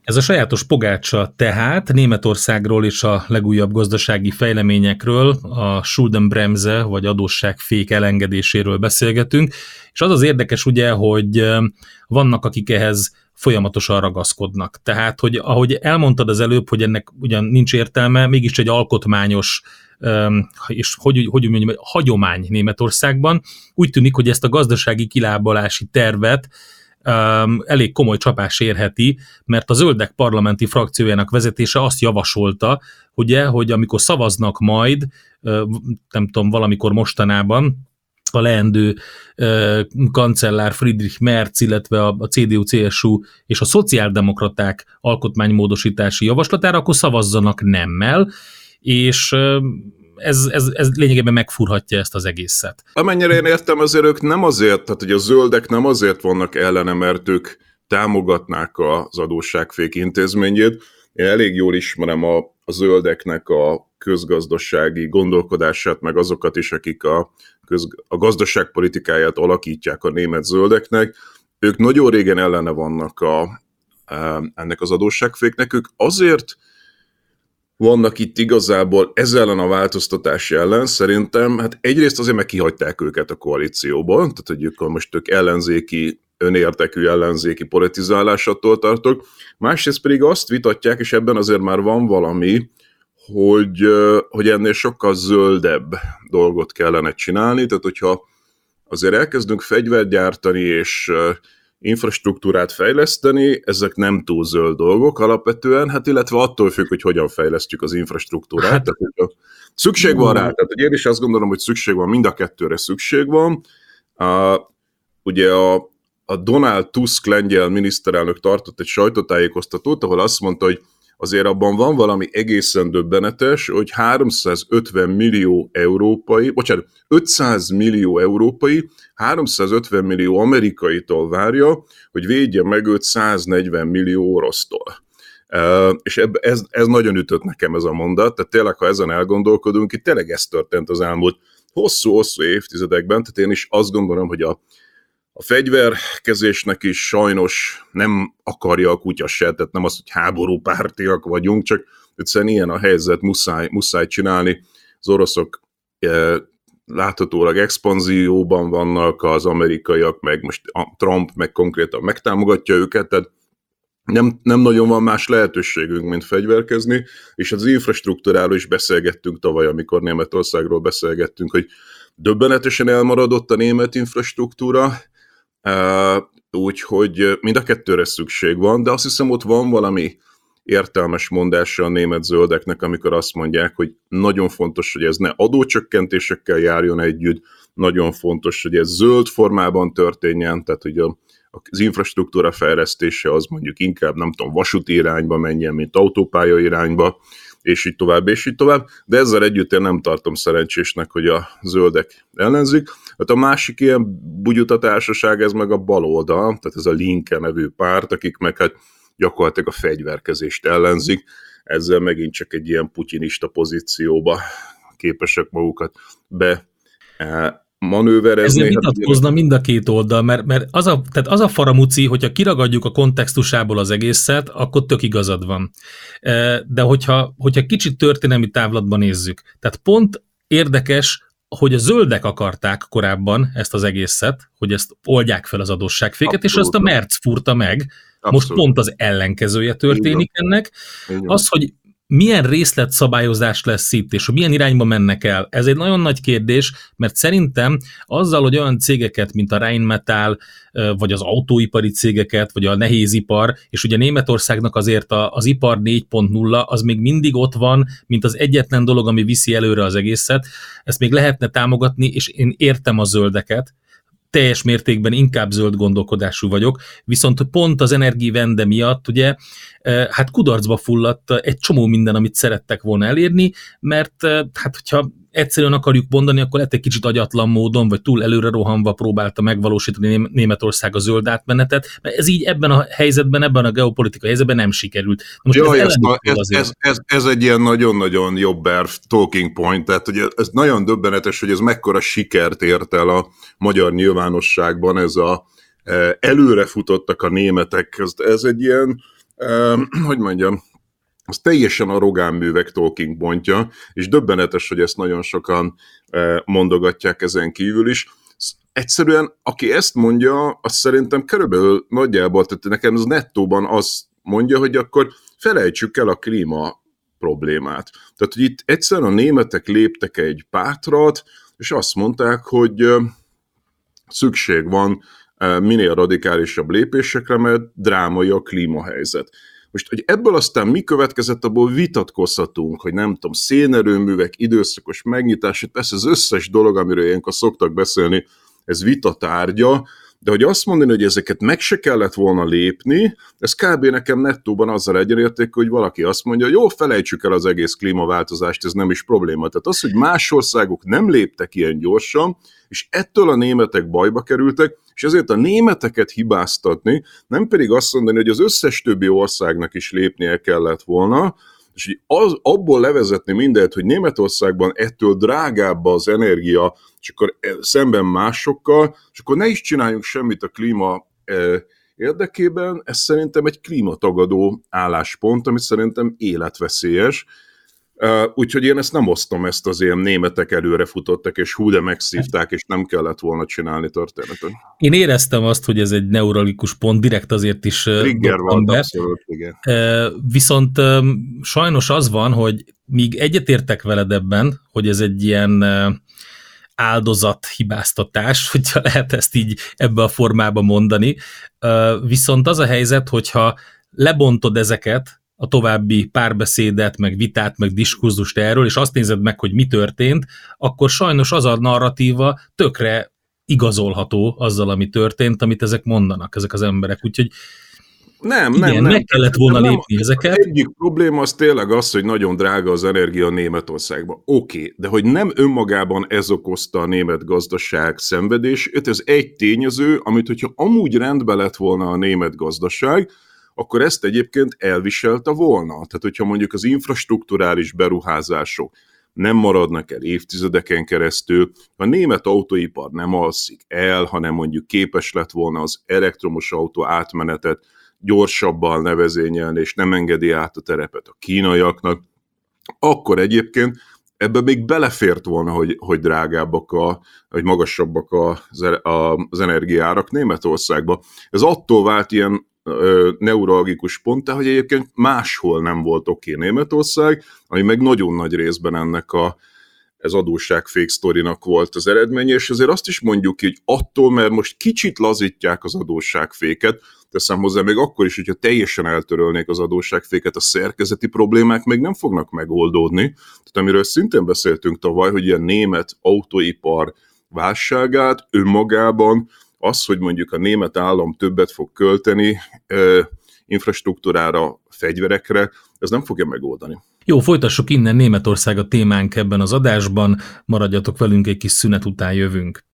Ez a sajátos pogácsa tehát Németországról és a legújabb gazdasági fejleményekről, a Schuldenbremse vagy adósságfék elengedéséről beszélgetünk, és az az érdekes ugye, hogy vannak, akik ehhez folyamatosan ragaszkodnak. Tehát, hogy ahogy elmondtad az előbb, hogy ennek ugyan nincs értelme, mégis egy alkotmányos és hogy mondjam, hagyomány Németországban. Úgy tűnik, hogy ezt a gazdasági kilábalási tervet elég komoly csapás érheti, mert a Zöldek parlamenti frakciójának vezetése azt javasolta, ugye, hogy amikor szavaznak majd, nem tudom, valamikor mostanában, a leendő kancellár Friedrich Merz, illetve a CDU-CSU és a szociáldemokraták alkotmánymódosítási javaslatára, akkor szavazzanak nemmel, és ez lényegében megfúrhatja ezt az egészet. Amennyire én értem, azért ők nem azért, tehát hogy a zöldek nem azért vannak ellene, mert ők támogatnák az adósságfék intézményét. Én elég jól ismerem a zöldeknek a közgazdasági gondolkodását, meg azokat is, akik a gazdaságpolitikáját alakítják a német zöldeknek. Ők nagyon régen ellene vannak ennek az adósságféknek. Ők azért vannak itt igazából ezzel ellen a változtatás ellen, szerintem, hát egyrészt azért meg kihagyták őket a koalícióból, tehát hogy ők ellenzéki, önérdekű ellenzéki politizálásattól tartok, másrészt pedig azt vitatják, és ebben azért már van valami, hogy ennél sokkal zöldebb dolgot kellene csinálni, tehát hogyha azért elkezdünk fegyvert gyártani és infrastruktúrát fejleszteni, ezek nem túl zöld dolgok alapvetően, hát illetve attól függ, hogy hogyan fejlesztjük az infrastruktúrát. Hát, tehát, szükség van rá, tehát én is azt gondolom, hogy szükség van, mind a kettőre szükség van. Ugye a Donald Tusk lengyel miniszterelnök tartott egy sajtótájékoztatót, ahol azt mondta, hogy azért abban van valami egészen döbbenetes, hogy 500 millió európai 350 millió amerikaitól várja, hogy védje meg őt 140 millió orosztól. És ez nagyon ütött nekem ez a mondat, tehát tényleg, ha ezen elgondolkodunk, itt tényleg ez történt az elmúlt hosszú-hosszú évtizedekben, tehát én is azt gondolom, hogy a fegyverkezésnek is sajnos nem akarja a kutya se, tehát nem az, hogy háborúpártiak vagyunk, csak egyszerűen ilyen a helyzet, muszáj csinálni. Az oroszok láthatólag expanzióban vannak, az amerikaiak, meg most Trump meg konkrétan megtámogatja őket, tehát nem nagyon van más lehetőségünk, mint fegyverkezni, és az infrastruktúráról is beszélgettünk tavaly, amikor Németországról beszélgettünk, hogy döbbenetesen elmaradott a német infrastruktúra, úgyhogy mind a kettőre szükség van, de azt hiszem ott van valami értelmes mondása a német zöldeknek, amikor azt mondják, hogy nagyon fontos, hogy ez ne adócsökkentésekkel járjon együtt, nagyon fontos, hogy ez zöld formában történjen, tehát hogy az infrastruktúra fejlesztése az mondjuk inkább, nem tudom, vasúti irányba menjen, mint autópálya irányba, és így tovább, és így tovább, de ezzel együtt én nem tartom szerencsésnek, hogy a zöldek ellenzik. Hát a másik ilyen bugyuta társaság, ez meg a baloldal, tehát ez a Linke nevű párt, akik meg hát gyakorlatilag a fegyverkezést ellenzik, ezzel megint csak egy ilyen putyinista pozícióba képesek magukat manőverezni. Ezzel vitatkozna mind a két oldal, mert az a faramuci, hogyha kiragadjuk a kontextusából az egészet, akkor tök igazad van. De hogyha kicsit történelmi távlatban nézzük, tehát pont érdekes, hogy a zöldek akarták korábban ezt az egészet, hogy ezt oldják fel az adósságféket, és azt a Merz fúrta meg. Most pont az ellenkezője történik ennek. Az, hogy milyen részletszabályozás lesz itt, és hogy milyen irányba mennek el, ez egy nagyon nagy kérdés, mert szerintem azzal, hogy olyan cégeket, mint a Rheinmetall, vagy az autóipari cégeket, vagy a nehézipar, és ugye Németországnak azért az ipar 4.0 az még mindig ott van, mint az egyetlen dolog, ami viszi előre az egészet, ezt még lehetne támogatni, és én értem a zöldeket, teljes mértékben inkább zöld gondolkodású vagyok, viszont pont az Energiewende miatt ugye, hát kudarcba fulladt egy csomó minden, amit szerettek volna elérni, mert hát hogyha egyszerűen akarjuk mondani, akkor lehet egy kicsit agyatlan módon, vagy túl előre rohanva próbálta megvalósítani Németország a zöld átmenetet, mert ez így ebben a helyzetben, ebben a geopolitikai helyzetben nem sikerült. Most ez egy ilyen nagyon-nagyon jobber talking point, tehát ugye ez nagyon döbbenetes, hogy ez mekkora sikert ért el a magyar nyilvánosságban, ez előre futottak a németek, ez egy ilyen hogy mondjam, az teljesen a Rogán művek talking pontja, és döbbenetes, hogy ezt nagyon sokan mondogatják ezen kívül is. Egyszerűen, aki ezt mondja, azt szerintem körülbelül nagyjából, tehát nekem ez nettóban azt mondja, hogy akkor felejtsük el a klíma problémát. Tehát, hogy itt egyszerűen a németek léptek egy pátrat, és azt mondták, hogy szükség van minél radikálisabb lépésekre, mert drámai a klímahelyzet. Most, hogy ebből aztán mi következett, abból vitatkozhatunk, hogy nem tudom, szénerőművek, időszakos megnyitás, persze az összes dolog, amiről ilyenkor szoktak beszélni, ez vitatárgya, de hogy azt mondani, hogy ezeket meg se kellett volna lépni, ez kb. Nekem nettóban azzal egyenérték, hogy valaki azt mondja, jó, felejtsük el az egész klímaváltozást, ez nem is probléma. Tehát az, hogy más országok nem léptek ilyen gyorsan, és ettől a németek bajba kerültek, és ezért a németeket hibáztatni, nem pedig azt mondani, hogy az összes többi országnak is lépnie kellett volna, és abból levezetni mindent, hogy Németországban ettől drágább az energia, és akkor szemben másokkal, és akkor ne is csináljunk semmit a klíma érdekében, ez szerintem egy klímatagadó álláspont, amit szerintem életveszélyes. Úgyhogy én ezt nem osztom, ezt az ilyen németek előre futottak, és hú, de megszívták, és nem kellett volna csinálni történetet. Én éreztem azt, hogy ez egy neuralikus pont, direkt azért is trigger volt, abszolút, igen. Viszont sajnos az van, hogy míg egyetértek veled ebben, hogy ez egy ilyen áldozathibáztatás, hogyha lehet ezt így ebbe a formába mondani, viszont az a helyzet, hogyha lebontod ezeket, a további párbeszédet, meg vitát, meg diskurzust erről, és azt nézed meg, hogy mi történt, akkor sajnos az a narratíva tökre igazolható azzal, ami történt, amit ezek mondanak, ezek az emberek. Úgyhogy nem. meg kellett volna lépni ezeket. Az egyik probléma az tényleg az, hogy nagyon drága az energia Németországban. Oké, de hogy nem önmagában ez okozta a német gazdaság szenvedését, ez egy tényező, amit hogyha amúgy rendben lett volna a német gazdaság, akkor ezt egyébként elviselte volna. Tehát, hogyha mondjuk az infrastrukturális beruházások nem maradnak el évtizedeken keresztül, a német autóipar nem alszik el, hanem mondjuk képes lett volna az elektromos autó átmenetet gyorsabban nevezényelni, és nem engedi át a terepet a kínaiaknak, akkor egyébként ebbe még belefért volna, hogy drágábbak, hogy magasabbak az energiaárak Németországban. Ez attól vált ilyen neuralgikus ponttá, hogy egyébként máshol nem volt oké Németország, ami meg nagyon nagy részben ennek ez adósságfék sztorinak volt az eredménye, és azért azt is mondjuk ki, hogy attól, mert most kicsit lazítják az adósságféket, teszem hozzá még akkor is, hogyha teljesen eltörölnék az adósságféket, a szerkezeti problémák még nem fognak megoldódni. Tehát amiről szintén beszéltünk tavaly, hogy ilyen német autóipar válságát önmagában az, hogy mondjuk a német állam többet fog költeni infrastruktúrára, fegyverekre, ez nem fogja megoldani. Jó, folytassuk innen, Németország a témánk ebben az adásban, maradjatok velünk, egy kis szünet után jövünk.